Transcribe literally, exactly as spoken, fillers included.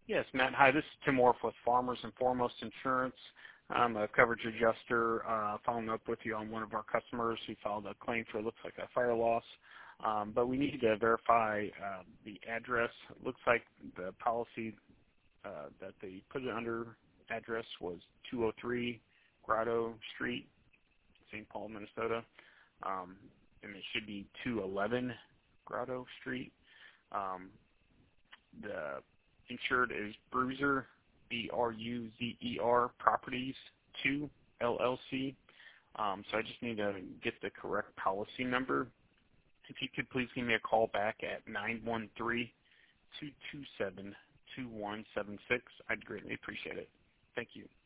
Yes, Matt. Hi, this is Tim Orff with Farmers and Foremost Insurance. I'm a coverage adjuster uh, following up with you on one of our customers who filed a claim for, looks like, a fire loss. Um, but we need to verify uh, the address. It looks like the policy uh, that they put it under address was two oh three Grotto Street, Saint Paul, Minnesota. Um, and it should be two eleven Grotto Street. Um, the insured is Bruiser, B R U Z E R Properties two, L L C. Um, so I just need to get the correct policy number. If you could please give me a call back at nine one three, two two seven, two one seven six, I'd greatly appreciate it. Thank you.